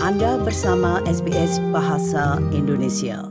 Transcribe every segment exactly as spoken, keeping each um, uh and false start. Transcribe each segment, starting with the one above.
Anda bersama S B S Bahasa Indonesia.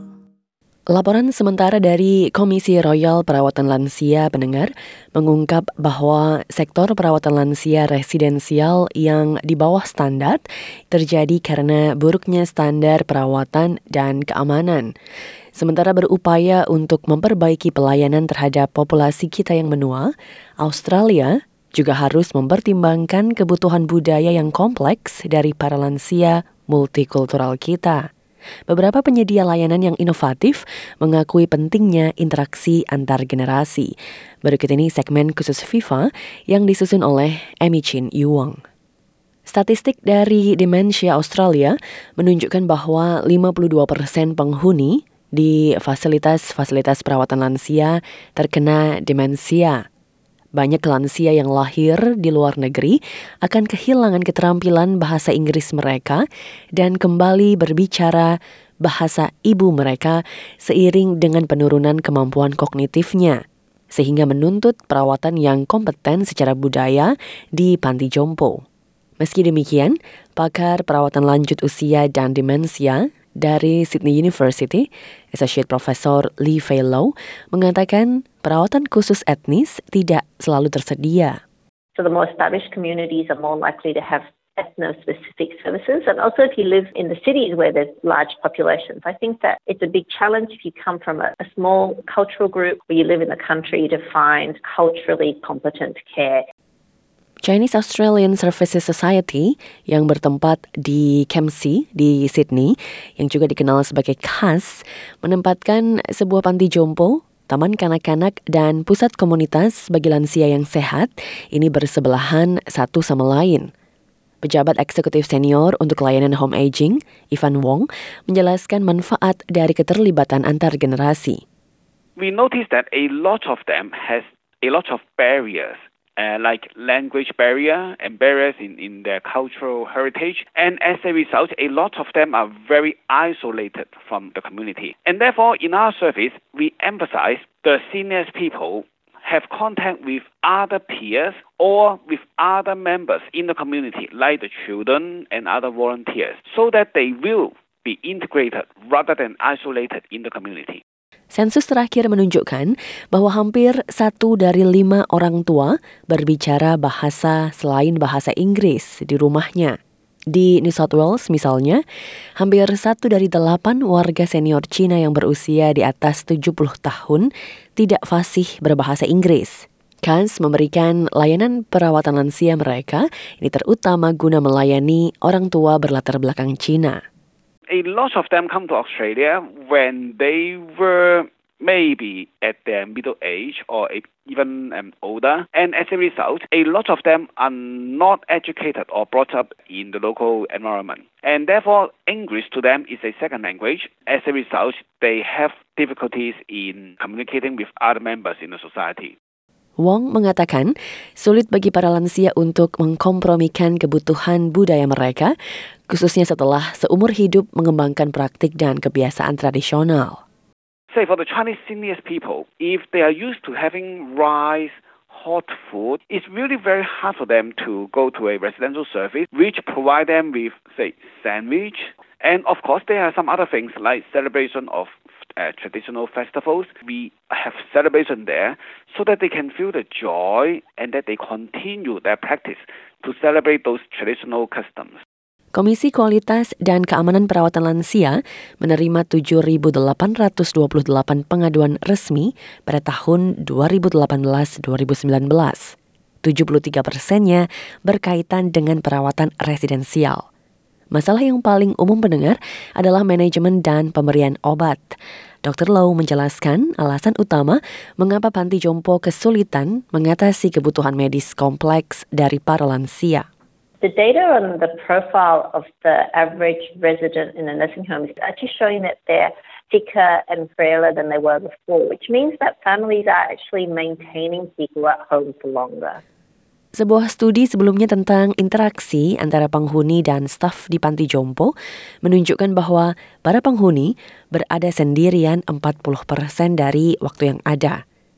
Laporan sementara dari Komisi Royal Perawatan Lansia pendengar mengungkap bahwa sektor perawatan lansia residensial yang di bawah standar terjadi karena buruknya standar perawatan dan keamanan. Sementara berupaya untuk memperbaiki pelayanan terhadap populasi kita yang menua, Australia juga harus mempertimbangkan kebutuhan budaya yang kompleks dari para lansia multikultural kita. Beberapa penyedia layanan yang inovatif mengakui pentingnya interaksi antar generasi. Berikut ini segmen khusus FIFA yang disusun oleh Amy Chin Yuwang. Statistik dari Dementia Australia menunjukkan bahwa lima puluh dua persen penghuni di fasilitas-fasilitas perawatan lansia terkena demensia. Banyak lansia yang lahir di luar negeri akan kehilangan keterampilan bahasa Inggris mereka dan kembali berbicara bahasa ibu mereka seiring dengan penurunan kemampuan kognitifnya, sehingga menuntut perawatan yang kompeten secara budaya di panti jompo. Meski demikian, pakar perawatan lanjut usia dan demensia dari Sydney University, Associate Professor Lee Fei Low, mengatakan perawatan khusus etnis tidak selalu tersedia. So the more established communities are more likely to have ethno-specific services, and also if you live in the cities where there's large populations. I think that it's a big challenge if you come from a, a small cultural group or you live in the country to find culturally competent care. Chinese Australian Services Society yang bertempat di Kempsey di Sydney, yang juga dikenal sebagai C A S, menempatkan sebuah panti jompo, taman kanak-kanak, dan pusat komunitas bagi lansia yang sehat ini bersebelahan satu sama lain. Pejabat eksekutif senior untuk layanan home aging, Ivan Wong, menjelaskan manfaat dari keterlibatan antar generasi. We notice that a lot of them has a lot of barriers. Uh, like language barrier and barriers in, in their cultural heritage. And as a result, a lot of them are very isolated from the community. And therefore, in our service, we emphasize the senior people have contact with other peers or with other members in the community, like the children and other volunteers, so that they will be integrated rather than isolated in the community. Sensus terakhir menunjukkan bahwa hampir satu dari lima orang tua berbicara bahasa selain bahasa Inggris di rumahnya. Di New South Wales misalnya, hampir satu dari delapan warga senior Cina yang berusia di atas tujuh puluh tahun tidak fasih berbahasa Inggris. C A S memberikan layanan perawatan lansia mereka, ini terutama guna melayani orang tua berlatar belakang Cina. A lot of them come to Australia when they were maybe at their middle age or even um, older. And as a result, a lot of them are not educated or brought up in the local environment. And therefore, English to them is a second language. As a result, they have difficulties in communicating with other members in the society. Wong mengatakan sulit bagi para lansia untuk mengkompromikan kebutuhan budaya mereka, khususnya setelah seumur hidup mengembangkan praktik dan kebiasaan tradisional. Say for the Chinese senior people, if they are used to having rice, hot food, it's really very hard for them to go to a residential service which provide them with, say, sandwich. And of course, there are some other things like celebration of Uh, traditional festivals. We have celebration there so that they can feel the joy and that they continue their practice to celebrate those traditional customs. Komisi Kualitas dan Keamanan Perawatan Lansia menerima tujuh ribu delapan ratus dua puluh delapan pengaduan resmi pada tahun dua ribu delapan belas dua ribu sembilan belas. tujuh puluh tiga persennya berkaitan dengan perawatan residensial. Masalah yang paling umum pendengar adalah manajemen dan pemberian obat. dokter Low menjelaskan alasan utama mengapa panti jompo kesulitan mengatasi kebutuhan medis kompleks dari para lansia. The data on the profile of the average resident in a nursing home is actually showing that they're sicker and frailer than they were before, which means that families are actually maintaining people at home for longer. Sebuah studi sebelumnya tentang interaksi antara penghuni dan staf di panti jompo menunjukkan bahwa para penghuni berada sendirian empat puluh persen dari waktu yang ada.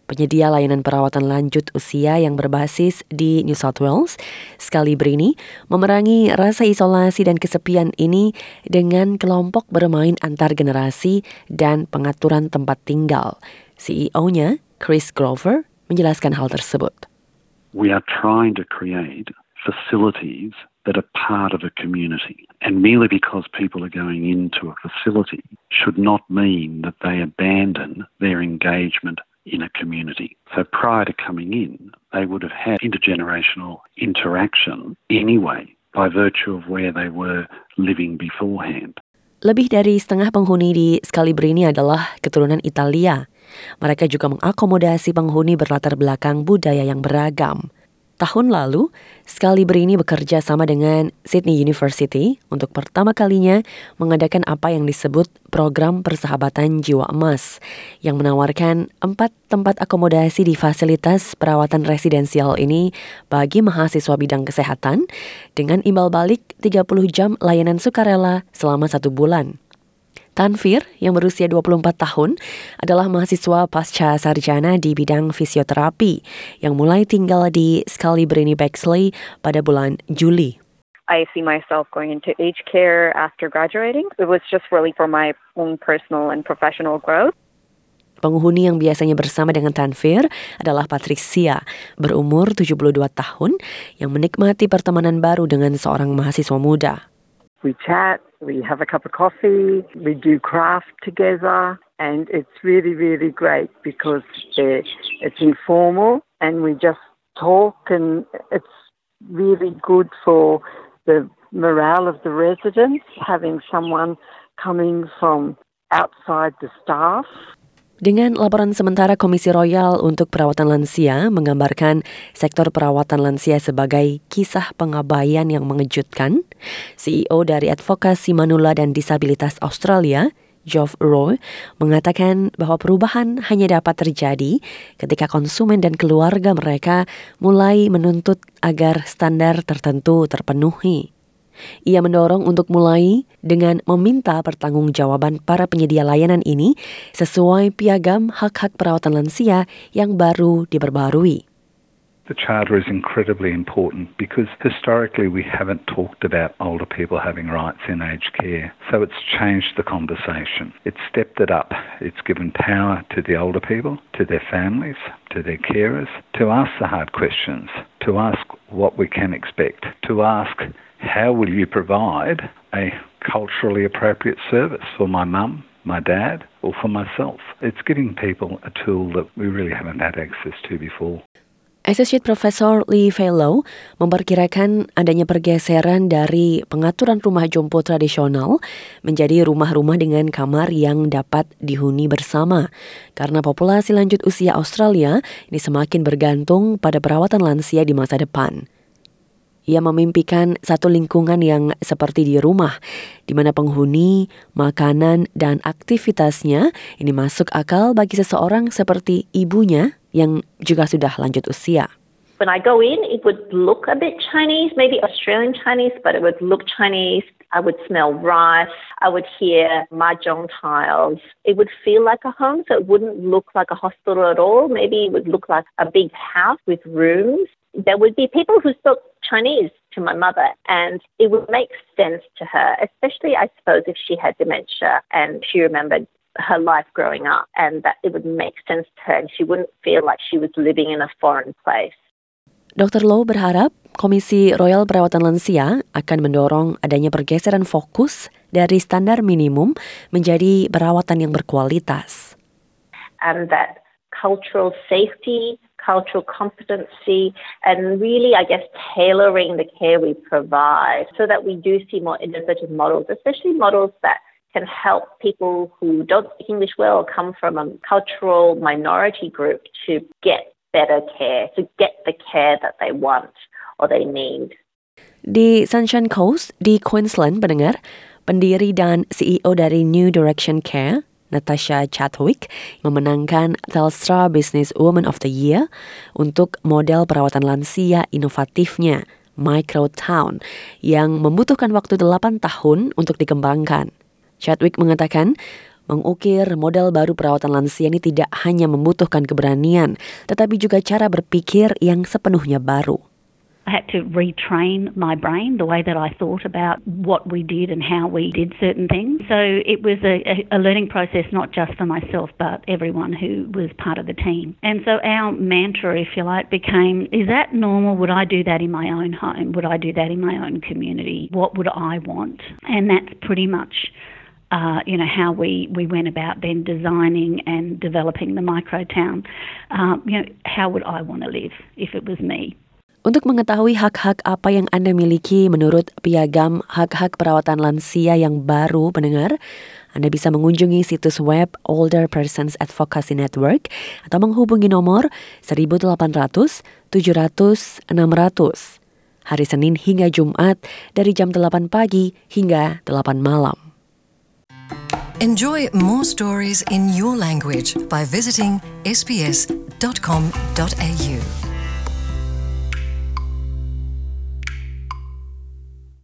Penyedia layanan perawatan lanjut usia yang berbasis di New South Wales, Scalibrini, memerangi rasa isolasi dan kesepian ini dengan kelompok bermain antar generasi dan pengaturan tempat tinggal. C E O-nya, Chris Grover, menjelaskan hal tersebut. We are trying to create facilities that are part of a community. And merely because people are going into a facility should not mean that they abandon their engagement in a community. So prior to coming in, they would have had intergenerational interaction anyway by virtue of where they were living beforehand. Lebih dari setengah penghuni di Scalibrini adalah keturunan Italia. Mereka juga mengakomodasi penghuni berlatar belakang budaya yang beragam. Tahun lalu, Scalibrini bekerja sama dengan Sydney University untuk pertama kalinya mengadakan apa yang disebut program persahabatan jiwa emas yang menawarkan empat tempat akomodasi di fasilitas perawatan residensial ini bagi mahasiswa bidang kesehatan dengan imbal balik tiga puluh jam layanan sukarela selama satu bulan. Tanvir, yang berusia dua puluh empat tahun, adalah mahasiswa pasca sarjana di bidang fisioterapi yang mulai tinggal di Scalibrini Bexley pada bulan Juli. I see myself going into aged care after graduating. It was just really for my own personal and professional growth. Penghuni yang biasanya bersama dengan Tanvir adalah Patricia, berumur tujuh puluh dua tahun, yang menikmati pertemanan baru dengan seorang mahasiswa muda. We chat, we have a cup of coffee, we do craft together, and it's really, really great because it's informal and we just talk, and it's really good for the morale of the residents, having someone coming from outside the staff. Dengan laporan sementara Komisi Royal untuk Perawatan Lansia menggambarkan sektor perawatan lansia sebagai kisah pengabaian yang mengejutkan, C E O dari Advokasi Manula dan Disabilitas Australia, Geoff Roy, mengatakan bahwa perubahan hanya dapat terjadi ketika konsumen dan keluarga mereka mulai menuntut agar standar tertentu terpenuhi. Ia mendorong untuk mulai dengan meminta pertanggungjawaban para penyedia layanan ini sesuai piagam hak-hak perawatan lansia yang baru diperbarui. The Charter is incredibly important because historically we haven't talked about older people having rights in aged care. So it's changed the conversation. It's stepped it up. It's given power to the older people, to their families, to their carers, to ask the hard questions, to ask what we can expect, to ask how will you provide a culturally appropriate service for my mum, my dad, or for myself? It's giving people a tool that we really haven't had access to before. Associate Professor Lee Fellow memperkirakan adanya pergeseran dari pengaturan rumah jompo tradisional menjadi rumah-rumah dengan kamar yang dapat dihuni bersama karena populasi lanjut usia Australia ini semakin bergantung pada perawatan lansia di masa depan. Ia memimpikan satu lingkungan yang seperti di rumah, di mana penghuni, makanan, dan aktivitasnya ini masuk akal bagi seseorang seperti ibunya yang juga sudah lanjut usia. When I go in, it would look a bit Chinese, maybe Australian Chinese, but it would look Chinese. I would smell rice. I would hear mahjong tiles. It would feel like a home, so it wouldn't look like a hospital at all. Maybe it would look like a big house with rooms. There would be people who spoke Chinese to my mother, and it would make sense to her, especially, I suppose, if she had dementia and she remembered her life growing up, and that it would make sense to her and she wouldn't feel like she was living in a foreign place. Doktor Low berharap Komisi Royal Perawatan Lansia akan mendorong adanya pergeseran fokus dari standar minimum menjadi perawatan yang berkualitas. And that cultural safety, cultural competency, and really, I guess, tailoring the care we provide so that we do see more innovative models, especially models that can help people who don't speak English well or come from a cultural minority group to get better care, to get the care that they want or they need. Di Sunshine Coast di Queensland, pendengar, pendiri dan C E O dari New Direction Care, Natasha Chadwick, memenangkan Telstra Business Woman of the Year untuk model perawatan lansia inovatifnya, Microtown, yang membutuhkan waktu delapan tahun untuk dikembangkan. Chadwick mengatakan, Mengukir model baru perawatan lansia ini tidak hanya membutuhkan keberanian, tetapi juga cara berpikir yang sepenuhnya baru. I had to retrain my brain, the way that I thought about what we did and how we did certain things. So it was a, a learning process not just for myself, but everyone who was part of the team. And so our mantra, if you like, became, is that normal? Would I do that in my own home? Would I do that in my own community? What would I want? And that's pretty much Uh, you know, how we, we went about then designing and developing the microtown. Um, you know, how would I want to live if it was me? Untuk mengetahui hak-hak apa yang Anda miliki menurut Piagam Hak-Hak Perawatan Lansia yang baru, pendengar, Anda bisa mengunjungi situs web Older Persons Advocacy Network atau menghubungi nomor satu delapan ratus tujuh ratus enam ratus hari Senin hingga Jumat dari jam delapan pagi hingga delapan malam. Enjoy more stories in your language by visiting s b s dot com dot a u.